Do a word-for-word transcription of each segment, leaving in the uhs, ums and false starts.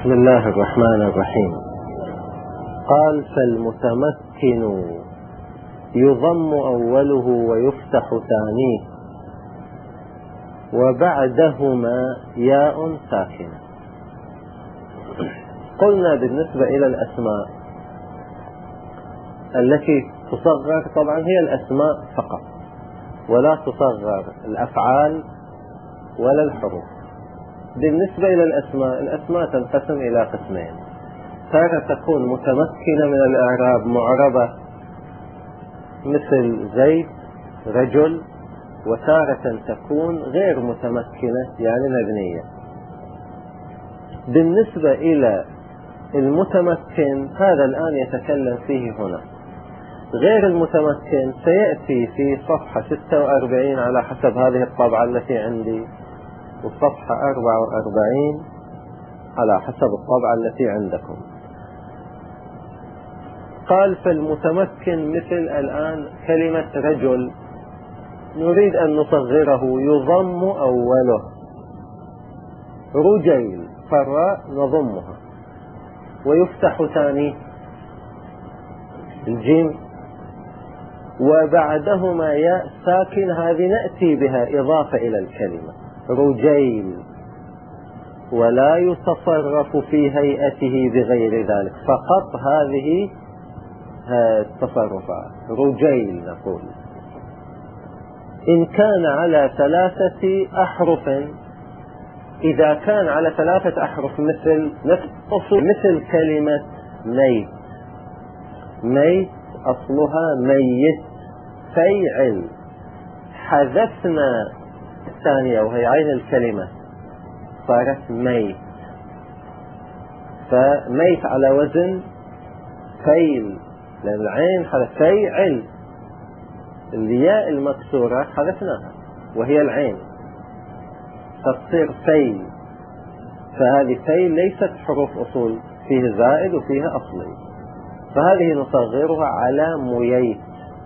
بسم الله الرحمن الرحيم. قال: فالمتمكن يضم أوله ويفتح ثانيه وبعدهما ياء ساكنة. قلنا بالنسبة إلى الأسماء التي تصغر، طبعا هي الأسماء فقط ولا تصغر الأفعال ولا الحروف. بالنسبة إلى الأسماء، الأسماء تنقسم إلى قسمين: تارة تكون متمكنة من الإعراب معربة مثل زيد رجل، وتارة تكون غير متمكنة يعني مبنية. بالنسبة إلى المتمكن هذا الآن يتكلم فيه هنا. غير المتمكن سيأتي في صفحة ستة وأربعين على حسب هذه الطبعة التي عندي، والصفحة أربعة وأربعين على حسب الطبعة التي عندكم. قال: فالمتمكن مثل الآن كلمة رجل نريد أن نصغره، يضم أوله رجيل، فالراء نضمها، ويفتح ثانيه الجيم، وبعدهما ياء ساكن، هذه نأتي بها إضافة إلى الكلمة رجيل، ولا يتصرف في هيئته بغير ذلك، فقط هذه التصرفات رجيل. نقول إن كان على ثلاثة أحرف، إذا كان على ثلاثة أحرف مثل مثل كلمة ميت. ميت أصلها ميت فيعل، حذفنا الثانية وهي عين الكلمة صارت ميت، فميت على وزن فيل، لأن العين حذف فيعل، الياء المكسورة حذفناها وهي العين فتصير فيل، فهذه فيل ليست حروف أصول، فيه زائد وفيها أصلي، فهذه نصغرها على ميت.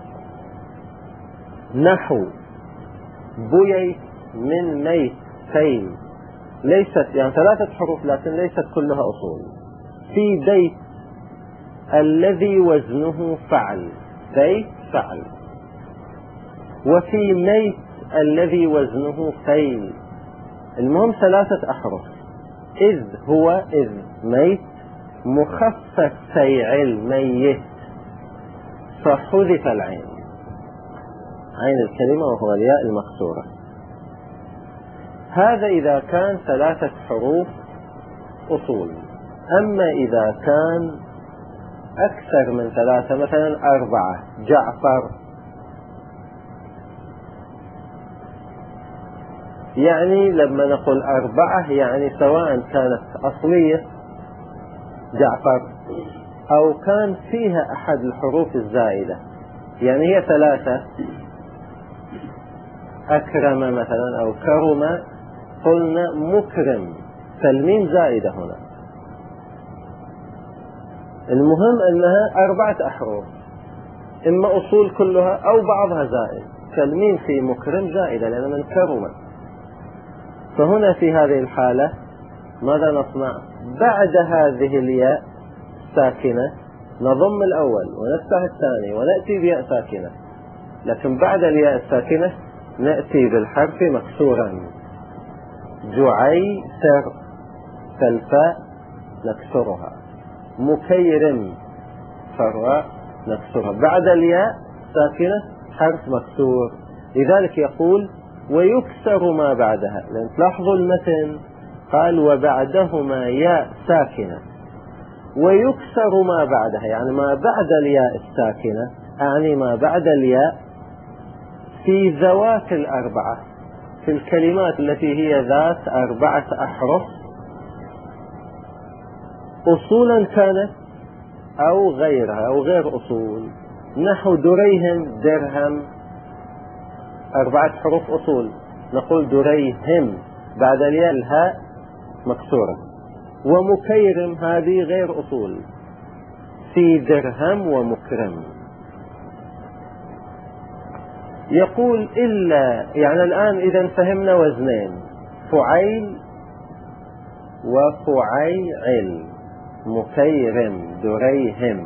نحو بييت من ميت فيل، ليست يعني ثلاثة حروف لكن ليست كلها أصول. في بيت الذي وزنه فعل، بيت فعل. وفي ميت الذي وزنه فيل، المهم ثلاثة أحرف. إذ هو إذ ميت مخفف فيعل ميت، فحذف العين، عين الكلمة وهو الياء المكسورة. هذا إذا كان ثلاثة حروف أصول. أما إذا كان أكثر من ثلاثة، مثلا أربعة، جعفر، يعني لما نقول أربعة يعني سواء كانت أصلية جعفر أو كان فيها أحد الحروف الزائدة، يعني هي ثلاثة أكرم مثلا أو كرم، قلنا مكرم، فالميم زائدة هنا. المهم أنها أربعة أحرف، إما أصول كلها أو بعضها زائد، فالميم في مكرم زائدة لأن من كرم. فهنا في هذه الحالة ماذا نصنع؟ بعد هذه الياء ساكنة نضم الأول ونفتح الثاني ونأتي بياء ساكنة، لكن بعد الياء الساكنة نأتي بالحرف مكسورا. جعيسر، فالفاء نكسرها. مكيرم، فالراء نكسرها. بعد الياء ساكنة حرف مكسور، لذلك يقول ويكسر ما بعدها، لأن تلاحظوا المتن قال وبعدهما ياء ساكنة، ويكسر ما بعدها يعني ما بعد الياء الساكنة، أعني ما بعد الياء في ذوات الأربعة، في الكلمات التي هي ذات أربعة أحرف أصولا كانت أو غيرها أو غير أصول. نحو دريهم درهم، أربعة حروف أصول، نقول دريهم، بعد الياء الهاء مكسورة. ومكيرم هذه غير أصول، في درهم ومكرم. يقول إلا، يعني الآن إذا فهمنا وزنين، فعيل وفعيعل مكيرم دريهم.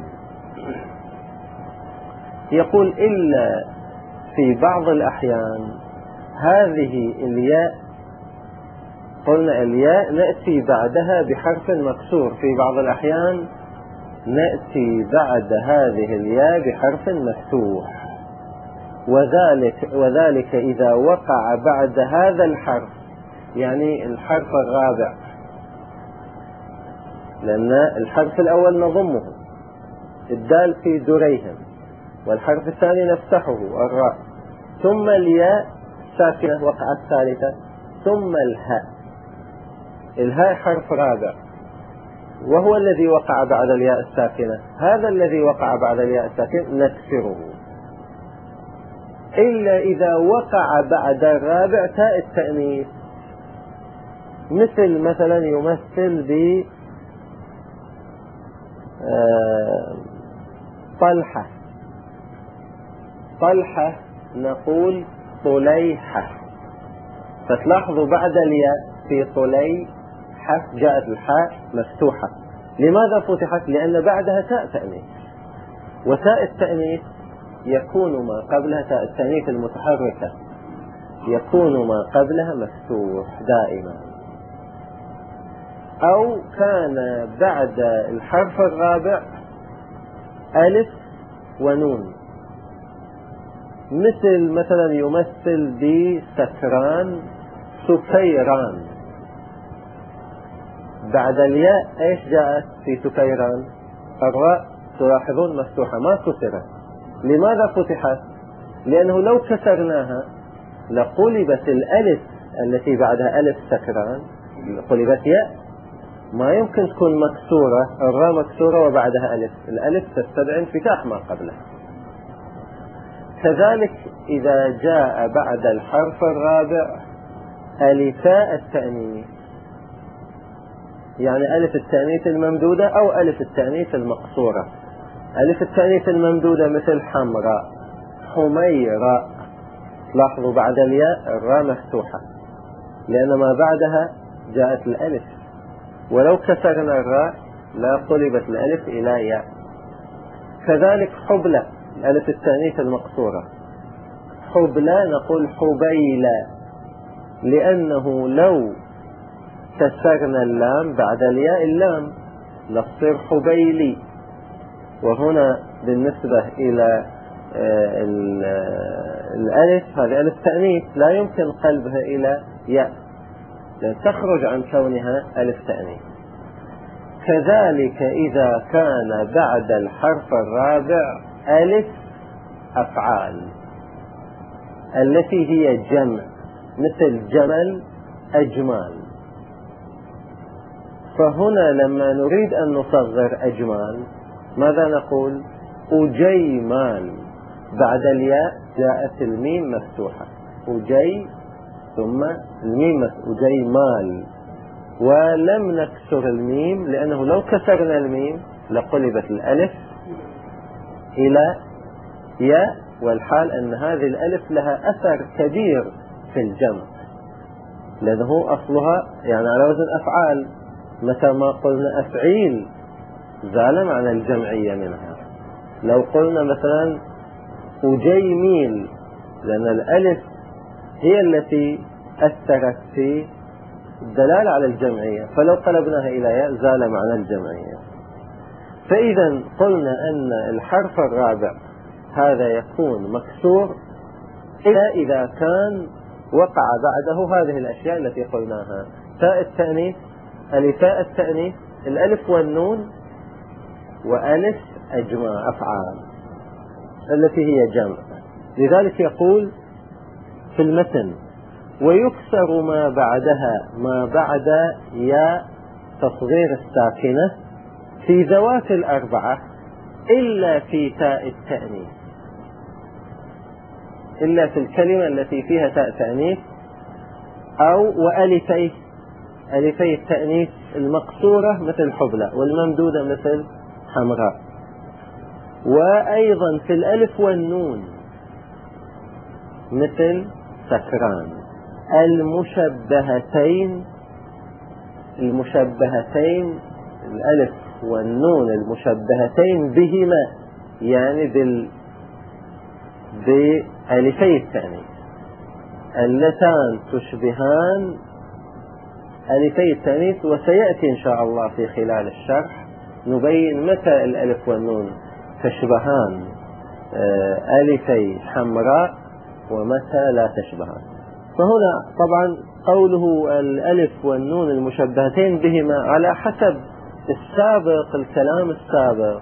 يقول إلا في بعض الأحيان هذه الياء، قلنا الياء نأتي بعدها بحرف مكسور، في بعض الأحيان نأتي بعد هذه الياء بحرف مفتوح، وذلك, وذلك إذا وقع بعد هذا الحرف، يعني الحرف الرابع، لأن الحرف الأول نضمه الدال في دريهم، والحرف الثاني نفتحه الراء، ثم الياء ساكنة وقعت ثالثة، ثم الهاء. الهاء حرف رابع وهو الذي وقع بعد الياء الساكنة، هذا الذي وقع بعد الياء الساكنة نكسره، إلا إذا وقع بعد الرابع تاء التأنيث، مثل مثلا يمثل ب طلحة، طلحة نقول طليحة، فتلاحظوا بعد الياء في طليحة جاءت الحاء مفتوحة. لماذا فتحت؟ لأن بعدها تاء تأنيث، وتاء التأنيث يكون ما قبلها تاء التأنيث المتحركة يكون ما قبلها مفتوح دائما، أو كان بعد الحرف الرابع ألف ونون، مثل مثلا يمثل بسكران سكيران، بعد الياء ايش جاءت في سكيران؟ الراء تلاحظون مفتوحة ما كسرت. لماذا فتحت؟ لأنه لو كسرناها لقلبت الألف التي بعدها ألف سكران قلبت ياء، ما يمكن تكون مكسورة، الراء مكسورة وبعدها ألف، الألف تستدعي انفتاح ما قبلها. كذلك إذا جاء بعد الحرف الرابع ألفاء التأنيث، يعني ألف التأنيث الممدودة أو ألف التأنيث المقصورة. ألف التأنيث الممدودة مثل حمراء حميراء، لاحظوا بعد الياء الراء مفتوحة لأن ما بعدها جاءت الألف، ولو كسرنا الراء لا قلبت الألف إلى ياء. كذلك حبلى الألف التأنيث المقصورة، حبلى نقول حبيلى، لأنه لو كسرنا اللام بعد الياء اللام لتصير حبيلي، وهنا بالنسبة إلى الألف هذه ألف تأنيث لا يمكن قلبها إلى ياء لأن تخرج عن كونها ألف تأنيث. كذلك إذا كان بعد الحرف الرابع ألف أفعال التي هي جمع، مثل جمل أجمال، فهنا لما نريد أن نصغر أجمال ماذا نقول؟ أجيمال، بعد الياء جاءت الميم مفتوحة، أجي ثم الميم أجيمال، ولم نكسر الميم لأنه لو كسرنا الميم لقلبت الألف إلى ياء، والحال أن هذه الألف لها أثر كبير في الجمع لأنه أصلها يعني على وزن أفعال، متى ما قلنا أفعيل زال معنى الجمعية منها. لو قلنا مثلا أجيميل لأن الألف هي التي أثرت في الدلالة على الجمعية، فلو قلبناها إلى ياء زال معنى الجمعية. فإذا قلنا أن الحرف الرابع هذا يكون مكسور إلا إذا كان وقع بعده هذه الأشياء التي قلناها: تاء التأنيث، ألفاء التأنيث، الألف والنون، وألف أجماع أفعال التي هي جمع. لذلك يقول في المتن: ويكسر ما بعدها ما بعد ياء تصغير الساكنة في ذوات الأربعة إلا في تاء التأنيث، إلا في الكلمة التي فيها تاء تأنيث، أو وألفي ألفي التأنيث المقصورة مثل حبلى، والممدودة مثل حمراء. وأيضا في الألف والنون مثل سكران. المشبهتين المشبهتين، الألف والنون المشبهتين بهما، يعني بال بألفي التأنيث اللتان تشبهان ألفي التأنيث. وسيأتي إن شاء الله في خلال الشرح نبين متى الألف والنون تشبهان ألفي حمراء ومتى لا تشبهان. فهنا طبعا قوله الألف والنون المشبهتين بهما على حسب السابق، الكلام السابق،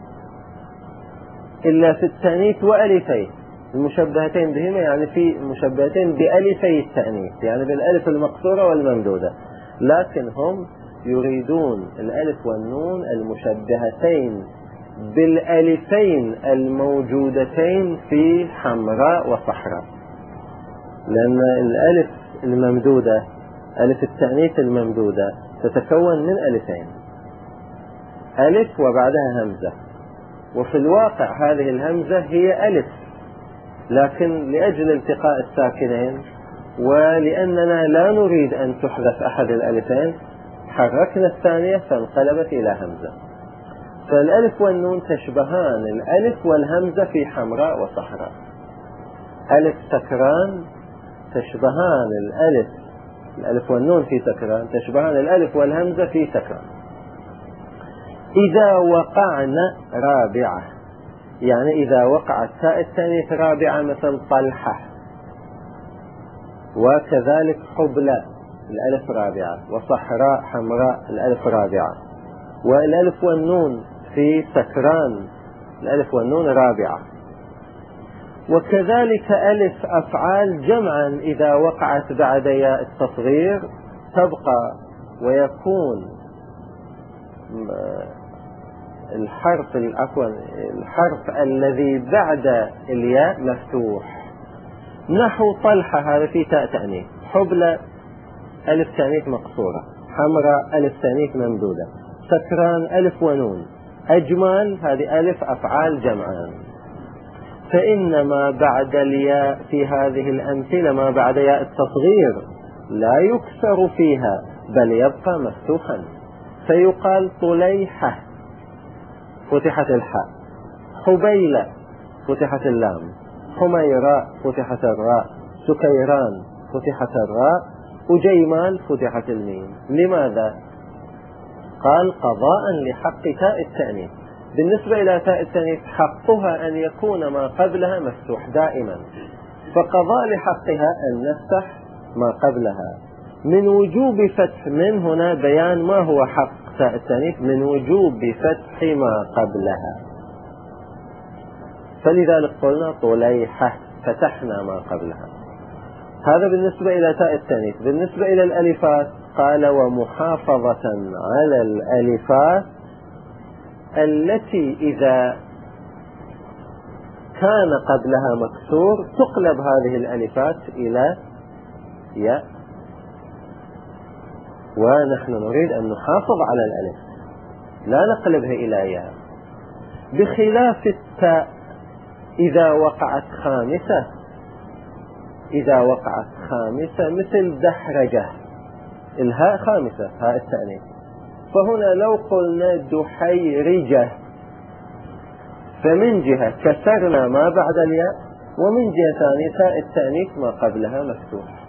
إلا في التأنيث وألفين المشبهتين بهما، يعني في مشبهتين بألفي التأنيث، يعني بالألف المقصورة والممدودة، لكن هم يريدون الألف والنون المشبهتين بالألفين الموجودتين في حمراء وصحراء، لأن الألف الممدودة، ألف التأنيث الممدودة تتكون من ألفين، ألف وبعدها همزة، وفي الواقع هذه الهمزة هي ألف، لكن لأجل التقاء الساكنين ولأننا لا نريد أن تحذف أحد الألفين حركنا الثانية فانقلبت إلى همزة. فالألف والنون تشبهان الألف والهمزة في حمراء وصحراء. ألف سكران تشبهان الألف الألف والنون في سكران تشبهان الألف والهمزة في سكران. إذا وقعنا رابعة، يعني إذا وقعت تاء التأنيث رابعة مثل طلحة، وكذلك حبلى الألف رابعة، وصحراء حمراء الألف رابعة، والألف والنون في سكران الألف والنون رابعة. وكذلك ألف أفعال جمعا إذا وقعت بعد ياء التصغير تبقى، ويكون الحرف عفوا الحرف الذي بعد الياء مفتوح، نحو طلحة هذا في تاء تأنيث، حبلى ألف تأنيث مقصورة، حمراء ألف تأنيث ممدودة، سكران ألف ونون، أجمال هذه ألف أفعال جمعان. فإن ما بعد الياء في هذه الأمثلة ما بعد ياء التصغير لا يكسر فيها بل يبقى مفتوحا، فيقال طليحة فتحت الحاء، حبيلة فتحت اللام، حميراء فتحت الراء، سكيران فتحت الراء، أجيمان فتحت الميم. لماذا؟ قال قضاء لحق تاء التأنيث. بالنسبة إلى تاء التأنيث حقها أن يكون ما قبلها مفتوح دائما، فقضاء لحقها أن نفتح ما قبلها من وجوب فتح. من هنا بيان ما هو حق تاء التأنيث، من وجوب فتح ما قبلها، فلذلك قلنا طليحة فتحنا ما قبلها. هذا بالنسبة إلى تاء التأنيث. بالنسبة إلى الألفات قال ومحافظة على الألفات التي إذا كان قبلها مكسور تقلب هذه الألفات إلى ياء، ونحن نريد أن نحافظ على الألف لا نقلبها إلى ياء، بخلاف التاء إذا وقعت خامسة إذا وقعت خامسة مثل دحرجة، الهاء خامسة هاء التأنيث، فهنا لو قلنا دحيرجة فمن جهة كسرنا ما بعد الياء، ومن جهة ثانية تاء التأنيث ما قبلها مفتوح.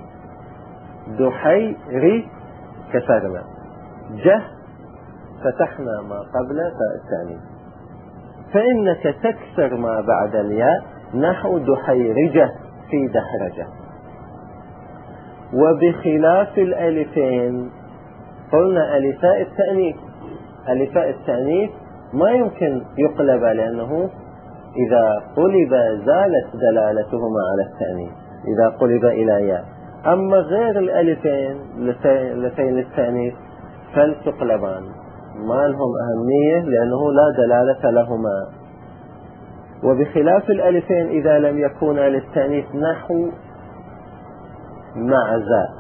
دحيري كسرنا، جه فتحنا ما قبل تاء التأنيث، فإنك تكسر ما بعد الياء نحو دحيرجة في دحرجة. وبخلاف الألفين قلنا ألفاء التأنيث ألفاء التأنيث ما يمكن يقلب، لأنه إذا قلب زالت دلالتهما على التأنيث إذا قلب إلى ياء. أما غير الألفين لفين التأنيث فلتقلبان ما لهم أهمية لأنه لا دلالة لهما. وبخلاف الألفين إذا لم يكونا للتأنيث نحو معزة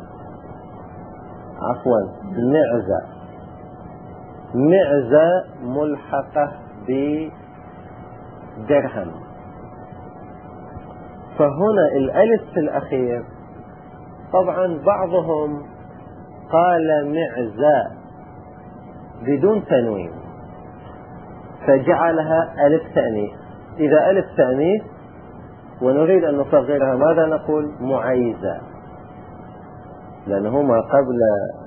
عفوا معزة معزة ملحقة بدرهم، فهنا الألف في الأخير طبعا بعضهم قال معزى بدون تنوين فجعلها ألف تأنيث. إذا ألف تأنيث ونريد أن نصغرها ماذا نقول؟ معيزة، لأنه ما قبل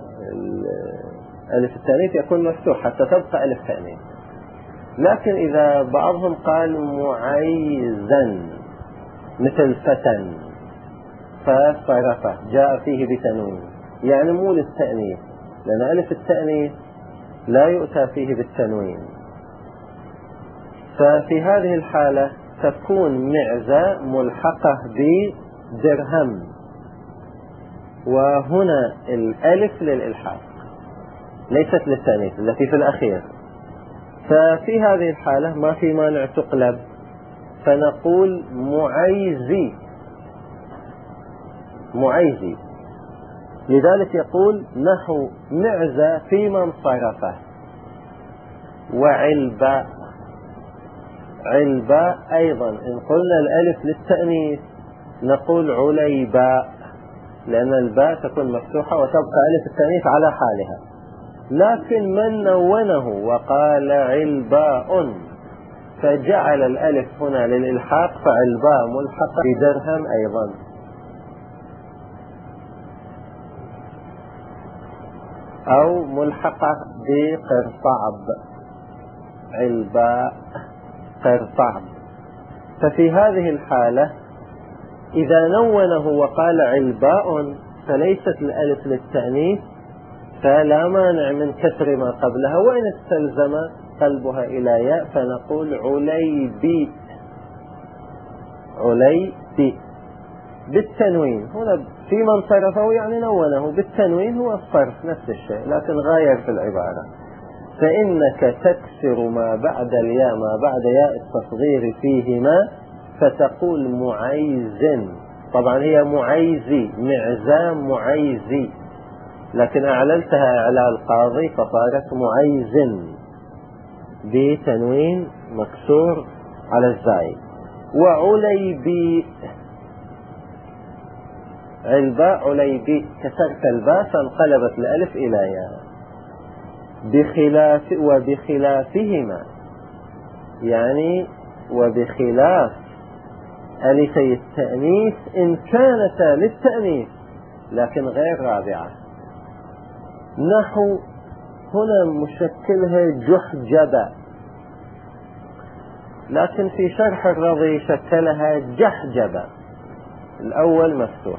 ألف التأنيث يكون مفتوح حتى تبقى ألف تأنيث. لكن إذا بعضهم قال معيزا مثل فتن فصرفه جاء فيه بتنوين، يعني مو للتأنيث، لأن ألف التأنيث لا يؤتى فيه بالتنوين. ففي هذه الحالة تكون معزة ملحقة بدرهم، وهنا الألف للإلحاق ليست للتأنيث التي في الأخير. ففي هذه الحالة ما في مانع تقلب، فنقول معيزي معيزي. لذلك يقول نحو معزة فيما انصرفه. وعلباء، علباء أيضا إن قلنا الألف للتأنيث نقول عليباء، لأن الباء تكون مفتوحة وتبقى ألف التأنيث على حالها. لكن من نونه وقال علباء فجعل الألف هنا للإلحاق، فعلباء ملحقة بدرهم أيضا. أو ملحقة بقرطعب، علباء قرطعب. ففي هذه الحالة إذا نونه وقال علباء فليست الألف للتأنيث، فلا مانع من كسر ما قبلها، وإن استلزم قلبها إلى ياء فنقول عليبي عليبي بالتنوين. هنا في من صرفه يعني نونه بالتنوين، هو الصرف نفس الشيء لكن غاير في العبارة. فإنك تكسر ما بعد الياء ما بعد ياء التصغير فيهما فتقول معيز. طبعا هي معيزي، معزام معيزي، لكن أعللتها إعلال قاضي فصارت معيز بتنوين مكسور على الزاي. وعليبي، علباء عليبي كسرت الباء فانقلبت الألف إلى ياء. بخلاف وبخلافهما، يعني وبخلاف ألفي التأنيث إن كانتا للتأنيث لكن غير رابعة. نحو هنا مشكلها جحجبة، لكن في شرح الرضي شكلها جحجبة، الأول مفتوح.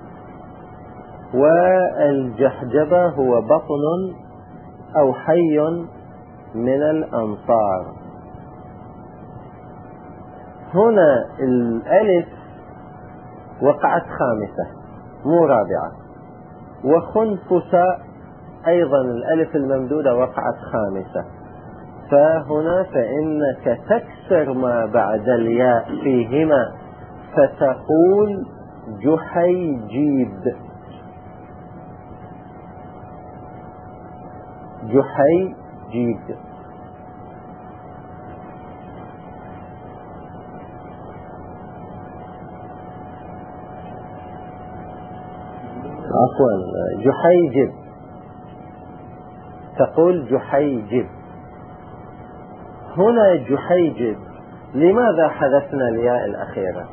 والجحجبة هو بطن أو حي من الأنصار. هنا الألف وقعت خامسة مو رابعة. وخنفس أيضا الألف الممدودة وقعت خامسة. فهنا فإنك تكسر ما بعد الياء فيهما فتقول جحيجيب، جحيجيب. عفوا جحيجب، تقول جحيجب. هنا جحيجب لماذا حذفنا الياء الأخيرة؟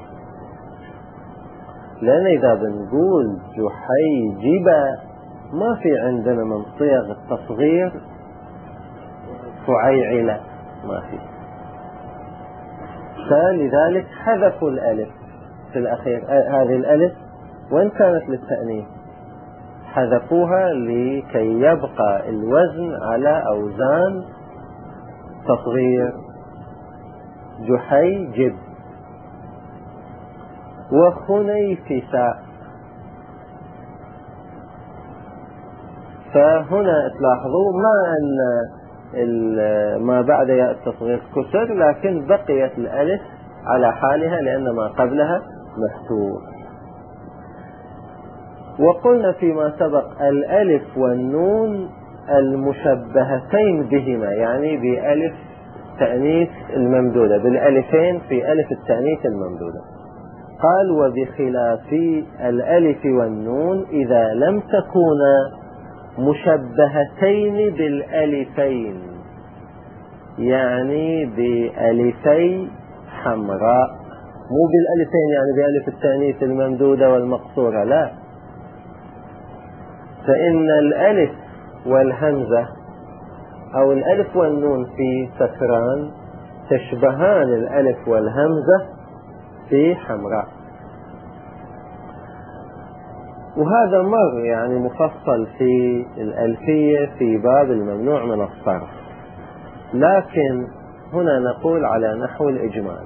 لأن إذا بنقول جحيجب ما في عندنا من صيغ التصغير فعيعلة، ما في، فلذلك حذفوا الألف في الأخير. هذه الألف وإن كانت للتأنيث حذفوها لكي يبقى الوزن على أوزان تصغير جحيجب. وخنيفسا، فهنا تلاحظوا ما أن ما بعد ياء التصغير كسر، لكن بقيت الألف على حالها لأن ما قبلها مفتوح. وقلنا فيما سبق الألف والنون المشبهتين بهما، يعني بألف تأنيث الممدودة، بالألفين في ألف التأنيث الممدودة. قال وبخلاف الألف والنون إذا لم تكونا مشبهتين بالألفين، يعني بألفي حمراء، مو بالألفين يعني بألف التأنيث الممدودة والمقصورة، لا، فإن الألف والهمزة أو الألف والنون في سكران تشبهان الألف والهمزة في حمراء. وهذا مر يعني مفصل في الألفية في باب الممنوع من الصرف، لكن هنا نقول على نحو الإجمال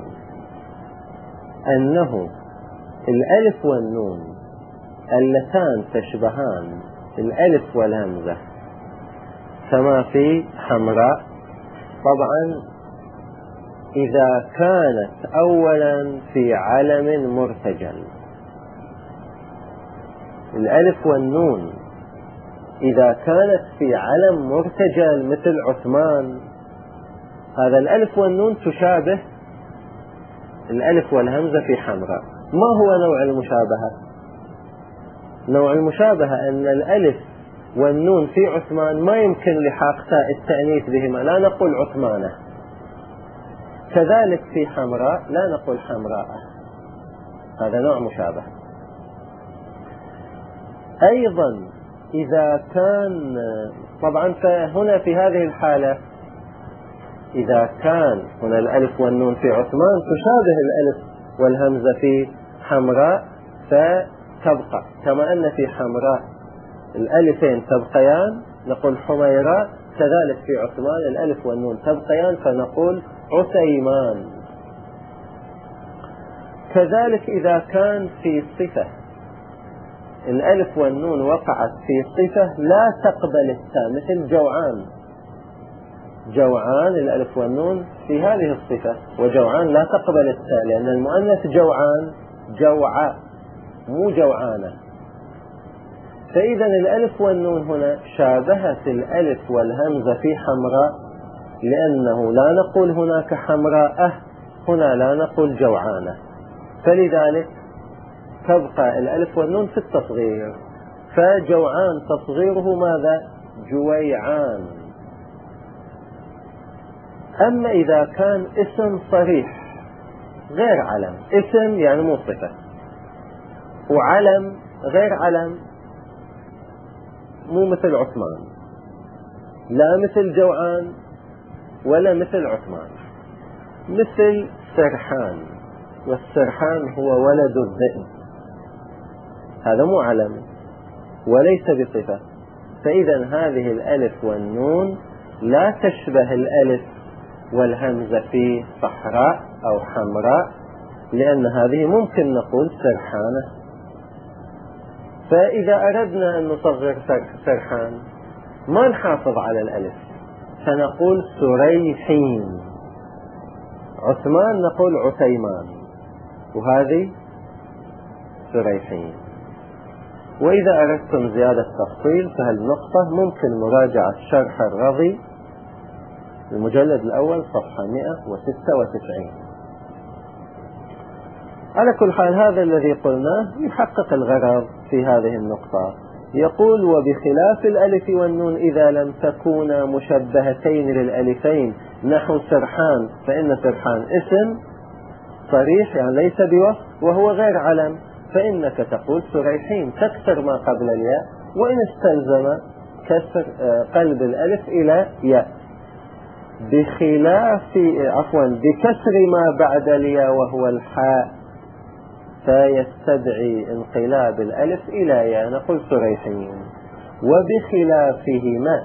أنه الألف والنون اللتان تشبهان الألف والهمزة كما في حمراء، طبعا إذا كانت أولا في علم مرتجل. الألف والنون إذا كانت في علم مرتجل مثل عثمان، هذا الألف والنون تشابه الألف والهمزة في حمراء. ما هو نوع المشابهة؟ نوع المشابهة أن الألف والنون في عثمان ما يمكن لحاق تاء التأنيث بهما، لا نقول عثمانة. كذلك في حمراء لا نقول حمراء، هذا نوع مشابه. أيضا إذا كان طبعا فهنا في هذه الحالة إذا كان هنا الألف والنون في عثمان تشابه الألف والهمزة في حمراء فتبقى، كما أن في حمراء الألفين تبقيان نقول حميراء، كذلك في عثمان الألف والنون تبقيان فنقول عثيمان. كذلك إذا كان في صفة الألف والنون وقعت في صفة لا تقبل التاء مثل جوعان، جوعان الألف والنون في هذه الصفة، وجوعان لا تقبل التاء لأن المؤنث جوعان جوعاء مو جوعانة. فإذا الألف والنون هنا شابهت الألف والهمزة في حمراء، لأنه لا نقول هناك حمراء، هنا لا نقول جوعانة، فلذلك تبقى الألف والنون في التصغير، فجوعان تصغيره ماذا؟ جويعان. أما إذا كان اسم صريح غير علم، اسم يعني مو صفة، وعلم غير علم، مو مثل عثمان، لا مثل جوعان ولا مثل عثمان، مثل سرحان، والسرحان هو ولد الذئب، هذا مو علم وليس بصفة. فإذا هذه الألف والنون لا تشبه الألف والهمزة في صحراء أو حمراء، لأن هذه ممكن نقول سرحانة. فإذا أردنا أن نصغر سرحان ما نحافظ على الألف فنقول سريحين، عثمان نقول عثيمان، وهذه سريحين. وإذا أردتم زيادة تفصيل فهالنقطة ممكن مراجعة شرح الرضي المجلد الأول صفحة مئة وستة وتسعين. على كل حال هذا الذي قلناه يحقق الغرض في هذه النقطة. يقول: وبخلاف الألف والنون إذا لم تكونا مشبهتين للألفين نحو سرحان، فإن سرحان اسم صريح يعني ليس بوصف وهو غير علم، فإنك تقول سريحين تكسر ما قبل الياء، وإن استلزم كسر قلب الألف إلى ياء، بخلاف عفوا بكسر ما بعد الياء وهو الحاء فيستدعي انقلاب الألف إلى ياء، نقول سريحين. وبخلافهما،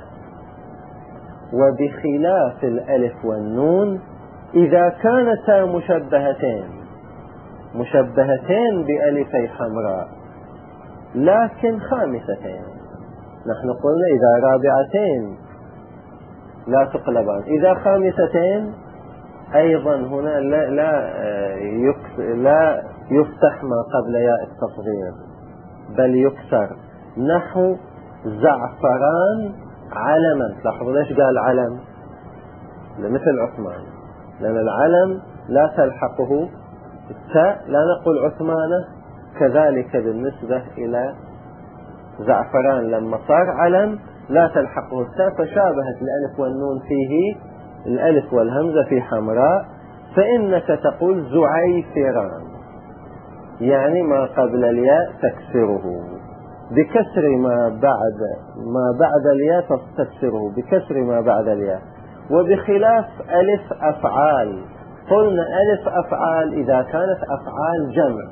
وبخلاف الألف والنون إذا كانتا مشبهتين مشبهتين بألفي حمراء لكن خامستين، نحن قلنا إذا رابعتين لا تقلبان، إذا خامستين أيضا هنا لا, لا, لا يفتح ما قبل ياء التصغير بل يكسر، نحو زعفران علما. لاحظوا ليش قال علم؟ مثل عثمان، لأن العلم لا تلحقه التاء، لا نقول عثمانة. كذلك بالنسبة إلى زعفران لما صار علم لا تلحقه التاء، فشابهت الألف والنون فيه الألف والهمزة في حمراء، فإنك تقول زعيفران، يعني ما قبل الياء تكسره بكسر ما بعد ما بعد الياء، تكسره بكسر ما بعد الياء. وبخلاف ألف أفعال، قلنا ألف أفعال إذا كانت أفعال جمع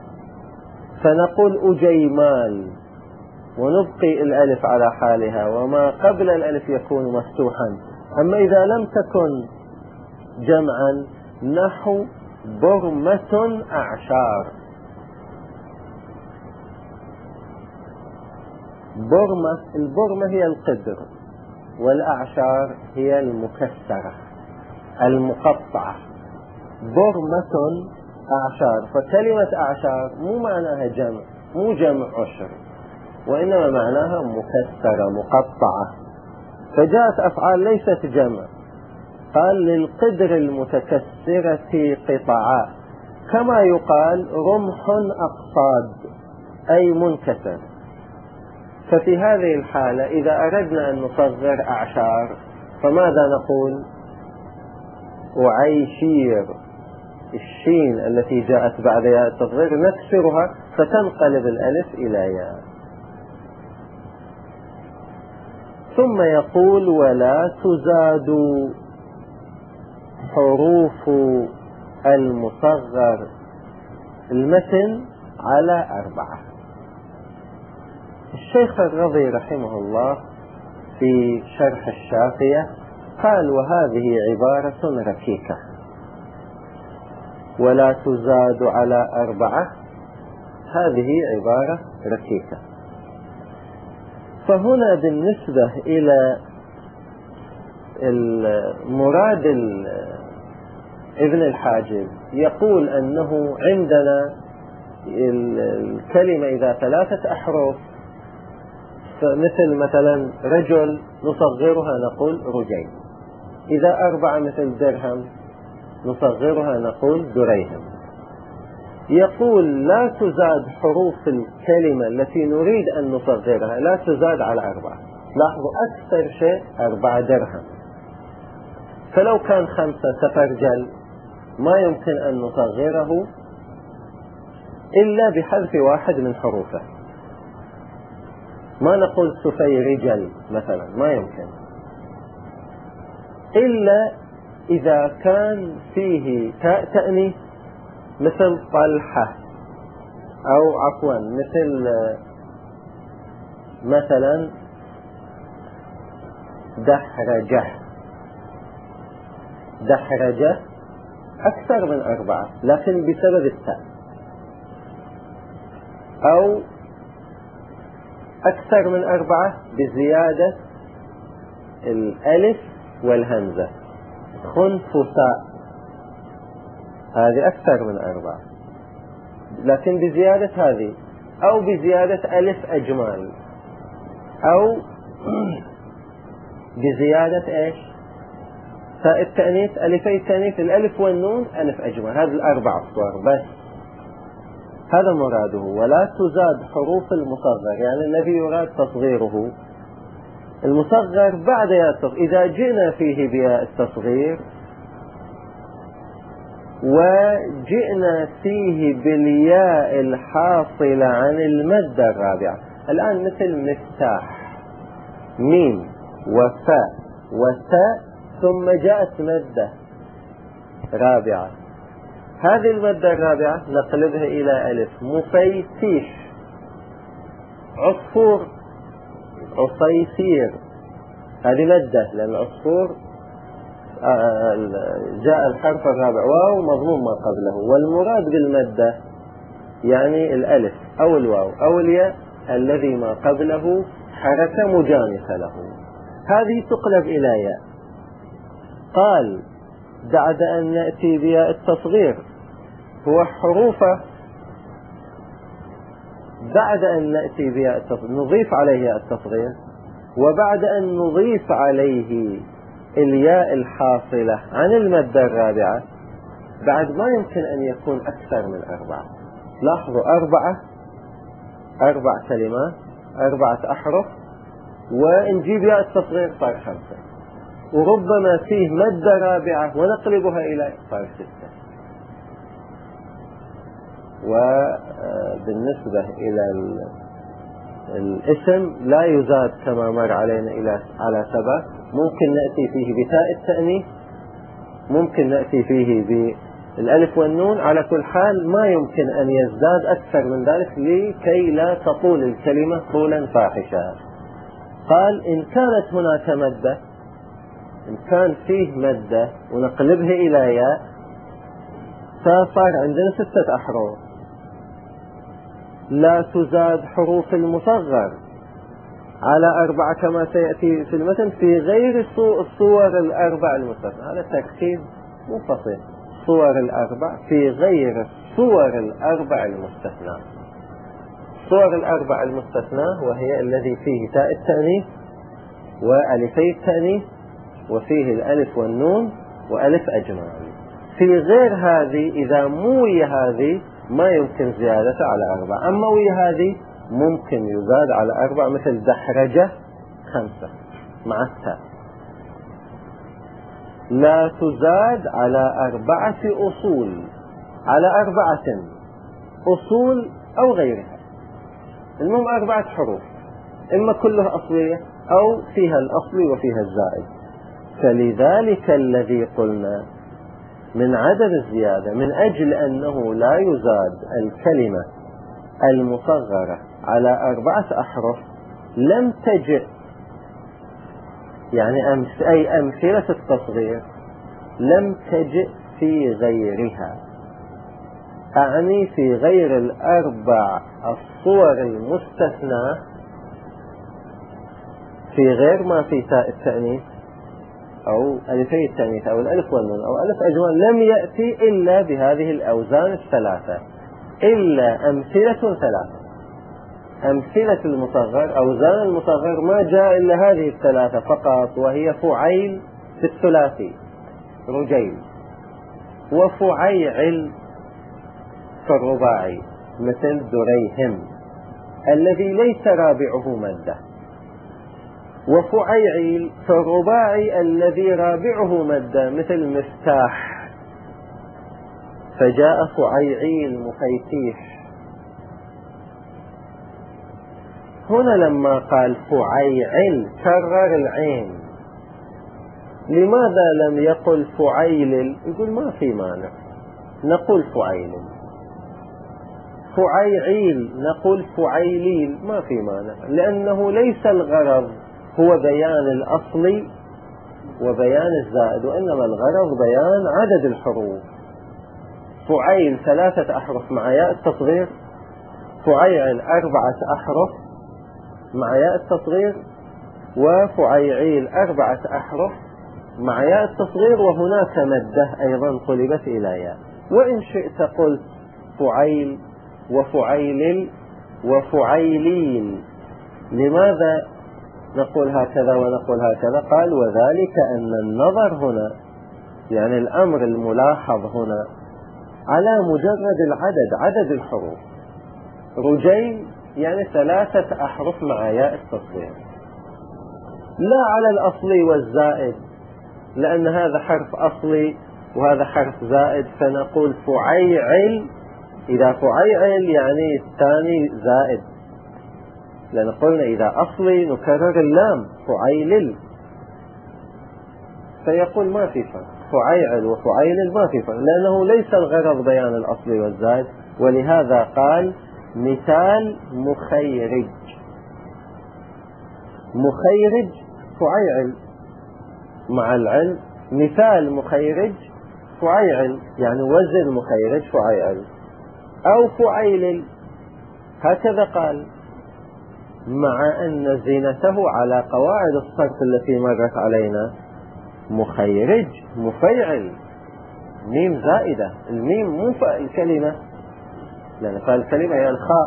فنقول أجيمال ونبقي الألف على حالها، وما قبل الألف يكون مفتوحا. أما إذا لم تكن جمعا نحو برمة أعشار، برمة، البرمة هي القدر، والأعشار هي المكسرة المقطعة. برمة أعشار، فكلمة أعشار مو معناها جمع، مو جمع عشر، وإنما معناها مكسرة مقطعة، فجاءت أفعال ليست جمع. قال للقدر المتكسرة قطعا، كما يقال رمح أقصاد أي منكسر. ففي هذه الحالة إذا أردنا أن نصغر أعشار فماذا نقول؟ أعيشير، الشين التي جاءت بعد ياء التصغير نكسرها فتنقلب الألف إلى ياء. ثم يقول ولا تزاد حروف المصغر المتن على أربعة. الشيخ الرضي رحمه الله في شرح الشافية قال وهذه عبارة ركيكة، ولا تزاد على أربعة، هذه عبارة ركيكة. فهنا بالنسبة إلى المراد ابن الحاجب يقول أنه عندنا الكلمة إذا ثلاثة أحرف، مثل مثلا رجل نصغرها نقول رجين، إذا أربعة مثل درهم نصغرها نقول دريهم. يقول لا تزاد حروف الكلمة التي نريد أن نصغرها، لا تزاد على أربعة. لاحظوا أكثر شيء أربعة درهم، فلو كان خمسة سفرجل ما يمكن أن نصغره إلا بحذف واحد من حروفه، ما نقول سفيرجل مثلا، ما يمكن، إلا إذا كان فيه تاء تأنيث مثل طلحة، أو عفوا مثل مثلا دحرجة. دحرجة أكثر من أربعة لكن بسبب التاء، أو أكثر من أربعة بزيادة الألف والهمزة. خنفساء هذه أكثر من أربعة لكن بزيادة هذه، أو بزيادة ألف أجمال، أو بزيادة إيش تاء التأنيث، ألفي التأنيث، الألف والنون ألف أجمال، هذه الأربع أصوار بس. هذا مراده ولا تزاد حروف المصغر، يعني الذي يراد تصغيره المصغر بعد ياء التصغير. إذا جئنا فيه بياء التصغير وجئنا فيه بالياء الحاصلة عن المادة الرابعة، الآن مثل مفتاح، ميم وفاء وتاء ثم جاءت مادة رابعة، هذه المادة الرابعة نقلبها إلى ألف. مفيتيح، عصفور، عصيفير، هذه مادة لأن العصفور جاء الحرف الرابع واو مضموم ما قبله، والمراد بالمادة يعني الألف أو الواو أو الياء الذي ما قبله حركة مجانسة له، هذه تقلب إلى ياء. قال بعد أن نأتي بياء التصغير هو حروفه، بعد أن نأتي بياء التصغير نضيف عليه ياء التصغير، وبعد أن نضيف عليه الياء الحاصلة عن المادة الرابعة بعد ما يمكن أن يكون أكثر من أربعة. لاحظوا أربعة، أربع كلمات أربعة أحرف، ونجيب ياء التصغير صار خمسة، وربما فيه مادة رابعة ونقلبها إلى صار ستة. وبالنسبة إلى الاسم لا يزاد كما مر علينا إلى على سبع، ممكن نأتي فيه بتاء التأنيث، ممكن نأتي فيه بالألف والنون. على كل حال ما يمكن أن يزداد أكثر من ذلك لكي لا تطول الكلمة طولا فاحشا. قال إن كانت هناك مادة، إن كان فيه مادة ونقلبها إلى ياء، فصار عندنا ستة أحرف. لا تزاد حروف المصغر على أربعة كما سيأتي في المتن في غير الصور الأربع المستثنى. هذا تركيب منفصل، صور الأربع في غير الصور الأربع المستثنى. الصور الأربع المستثنى وهي الذي فيه تاء التأنيث وألفي التأنيث وفيه الألف والنون وألف أجمال. في غير هذه إذا موي هذه ما يمكن زيادة على أربع، أما وي هذه ممكن يزاد على أربع، مثل دحرجة خمسة مع التاء. لا تزاد على أربعة أصول، على أربعة أصول أو غيرها، المهم أربعة حروف، إما كلها أصلية أو فيها الأصلي وفيها الزائد. فلذلك الذي قلنا من عدم الزيادة من أجل أنه لا يزاد الكلمة المصغرة على أربعة أحرف لم تجئ، يعني أمس أي أمثلة التصغير لم تجئ في غيرها، أعني في غير الأربع الصور المستثنى، في غير ما في تاء التأنيث أو ألفي التأنيث أو الألف والنون أو ألف أجمال، لم يأتي إلا بهذه الأوزان الثلاثة، إلا أمثلة ثلاثة. أمثلة المصغر أوزان المصغر ما جاء إلا هذه الثلاثة فقط، وهي فعيل في الثلاثي رجيل، وفعيعل في الرباعي مثل دريهم الذي ليس رابعه مادة، وفعيعيل في الرباعي الذي رابعه مادة مثل مفتاح، فجاء فعيعيل مفيتيح. هنا لما قال فعيعل كرر العين، لماذا لم يقل فعيلل؟ يقول ما في مانع نقول فعيلل، فعيعيل نقول فعيليل ما في مانع، لأنه ليس الغرض هو بيان الأصل وبيان الزائد، وإنما الغرض بيان عدد الحروف. فعيل ثلاثة أحرف مع ياء التصغير، فعيعل أربعة أحرف مع ياء التصغير، وفعيعيل أربعة أحرف مع ياء التصغير، وهناك مدة أيضا قلبت إلى ياء. وإن شئت قلت فعيل وفعيلل وفعيلين. لماذا نقول هكذا ونقول هكذا؟ قال وذلك أن النظر هنا، يعني الأمر الملاحظ هنا على مجرد العدد، عدد الحروف. رجيل يعني ثلاثة أحرف مع ياء التصغير، لا على الأصلي والزائد، لأن هذا حرف أصلي وهذا حرف زائد، فنقول فعيعل. إذا فعيعل يعني الثاني زائد، لأن قلنا إذا أصلي نكرر اللام فعيلل، فيقول ما في فرق، فعيعل وفعيلل ما في فرق، لأنه ليس الغرض بيان الأصلي والزائد. ولهذا قال مثال مخيرج، مخيرج فعيعل مع العلم، مثال مخيرج فعيعل يعني وزن مخيرج فعيعل، أو فعيلل هكذا قال، مع أن زينته على قواعد الصرف التي مرت علينا. مخيرج مفيعل ميم زائدة، الميم مو الكلمة، لأن قال الكلمة هي الخاء،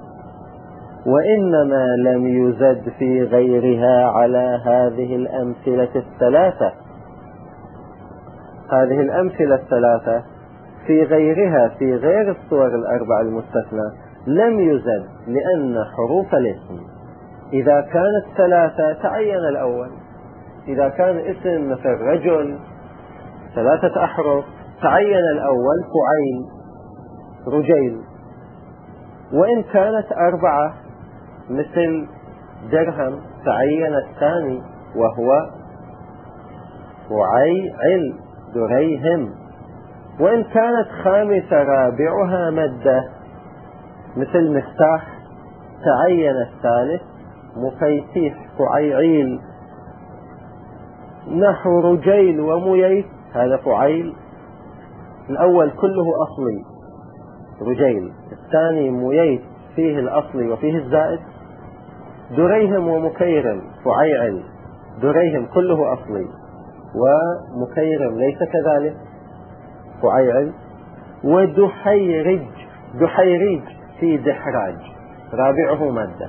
وإنما لم يزد في غيرها على هذه الأمثلة الثلاثة. هذه الأمثلة الثلاثة في غيرها، في غير الصور الأربع المستثنى لم يزد، لأن حروف الاسم إذا كانت ثلاثة تعين الأول. إذا كان اسم مثل رجل ثلاثة أحرف تعين الأول فعيل رجيل. وإن كانت أربعة مثل درهم تعين الثاني وهو فعيل دريهم. وإن كانت خامسة رابعها مدة مثل مفتاح تعين الثالث مفيتيح فعيعيل. نحو رجيل ومييت هذا فعيل، الأول كله أصلي رجيل، الثاني مييت فيه الأصلي وفيه الزائد. دريهم ومكيرم فعيعل، دريهم كله أصلي ومكيرم ليس كذلك فعيعل. ودحيرج دحيريج في دحراج رابعه مادة،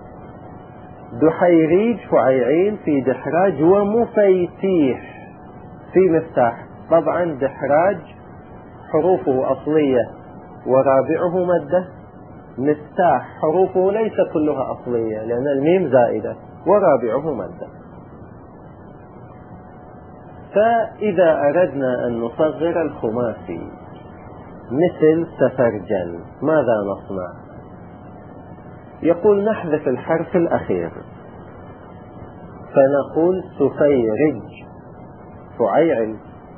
دحيريج فعيعيل في دحراج. ومفيتيح في مفتاح، طبعا دحراج حروفه أصلية ورابعه مادة، مفتاح حروفه ليس كلها أصلية لأن الميم زائدة ورابعه مادة. فإذا أردنا أن نصغر الخماسي مثل سفرجل ماذا نصنع؟ يقول نحذف الحرف الأخير فنقول سفيرج فعيعل.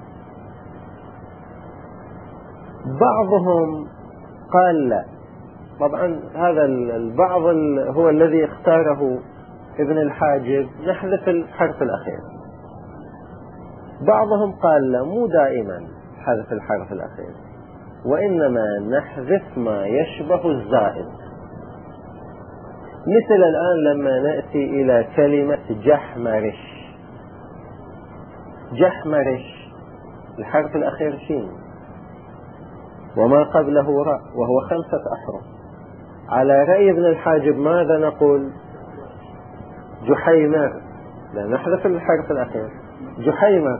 بعضهم قال لا، طبعا هذا البعض هو الذي اختاره ابن الحاجب نحذف الحرف الأخير. بعضهم قال لا، مو دائما حذف الحرف الأخير، وإنما نحذف ما يشبه الزائد. مثل الآن لما نأتي إلى كلمة جحمرش، جحمرش الحرف الأخير شين وما قبله راء وهو خمسة أحرف. على رأي ابن الحاجب ماذا نقول؟ جحيمر، لا نحذف الحرف الأخير جحيمر.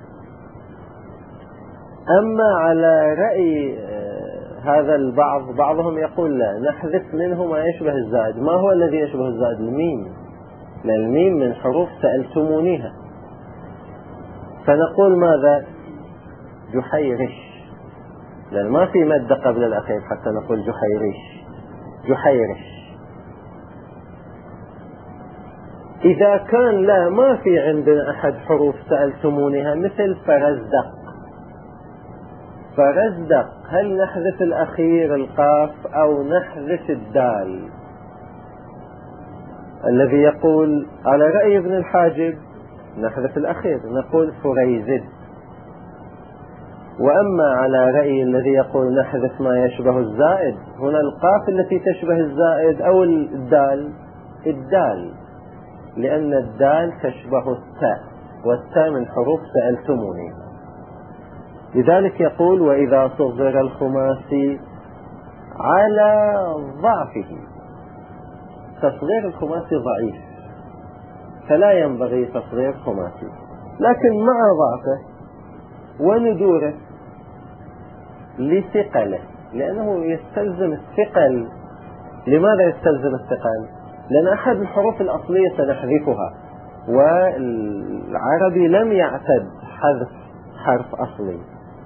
أما على رأي هذا البعض، بعضهم يقول لا، نحذف منه ما يشبه الزائد. ما هو الذي يشبه الزائد؟ الميم، لأن الميم من حروف سألتمونيها. فنقول ماذا؟ جحيرش، لأن ما في مادة قبل الأخير حتى نقول جحيرش جحيرش. إذا كان لا، ما في عندنا أحد حروف سألتمونها مثل فرزدق، فرزدق هل نحذف الأخير القاف أو نحذف الدال؟ الذي يقول على رأي ابن الحاجب نحذف الأخير نقول فريزد. وأما على رأي الذي يقول نحذف ما يشبه الزائد، هنا القاف التي تشبه الزائد أو الدال، الدال، لأن الدال تشبه التاء والتاء من حروف سألتموني. لذلك يقول وإذا صغر الخماسي على ضعفه. تصغير الخماسي ضعيف فلا ينبغي تصغير خماسي، لكن مع ضعفه وندوره لثقله، لأنه يستلزم الثقل. لماذا يستلزم الثقل؟ لأن أحد الحروف الأصلية سنحذفها، والعربي لم يعتد حذف حرف أصلي.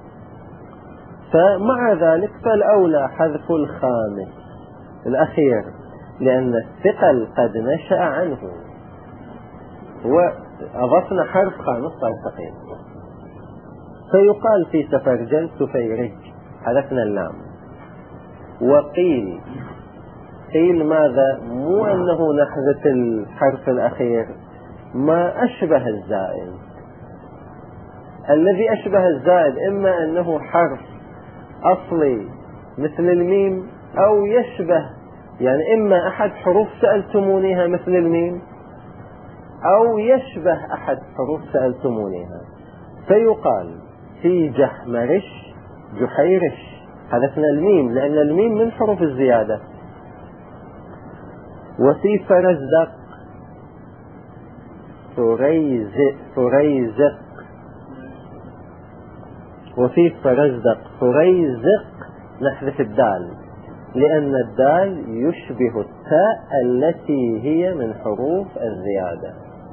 فمع ذلك فالأولى حذف الخامس الأخير، لأن الثقل قد نشأ عنه وأضفنا حرف خامس صار ثقيل. فيقال في سفرجل سفيرج حذفنا اللام. وقيل، قيل ماذا؟ مو أنه نحذف الحرف الأخير، ما أشبه الزائد. الذي أشبه الزائد إما أنه حرف أصلي مثل الميم، أو يشبه، يعني إما أحد حروف سألتمونيها مثل الميم، أو يشبه أحد حروف سألتمونيها. فيقال في جحمرش جحيرش حذفنا الميم لأن الميم من حروف الزيادة. وفي فرزدق فريزق فريزق وفي فرزدق فريزق نحذف الدال لأن الدال يشبه التاء التي هي من حروف الزيادة.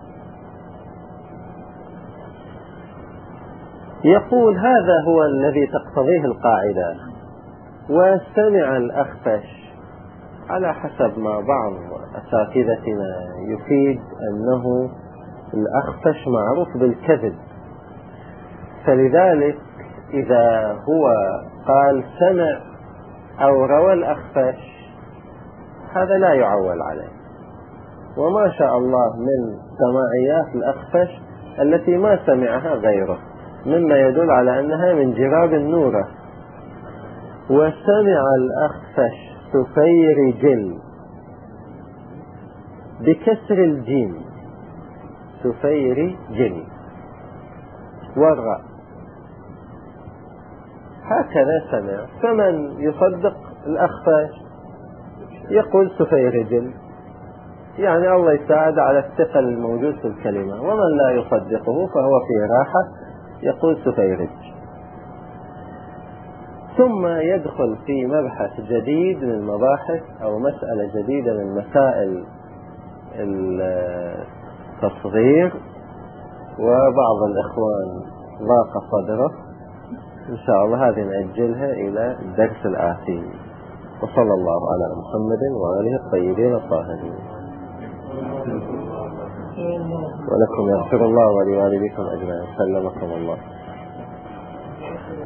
يقول هذا هو الذي تقتضيه القاعدة. وسمع الأخفش، على حسب ما بعض أساتذتنا يفيد أنه الأخفش معروف بالكذب، فلذلك إذا هو قال سمع أو روى الأخفش هذا لا يعول عليه. وما شاء الله من سماعيات الأخفش التي ما سمعها غيره، مما يدل على أنها من جراب النورة. وسمع الأخفش سفيرجل بكسر الجيم، سفيرجل والراء، هكذا سمع. فمن يصدق الأخفش يقول سفيرجل، يعني الله يساعد على الثقل الموجود في الكلمة. ومن لا يصدقه فهو في راحة يقول سفيرج. ثم يدخل في مبحث جديد من مباحث أو مسألة جديدة من مسائل التصغير، وبعض الإخوان ضاق صدره. إن شاء الله هذه نأجلها إلى الدرس الآتي. وصلى الله على محمد وآله الطيبين الطاهرين. ولكم يغفر الله ولوالديكم أجمعين. سلمكم الله.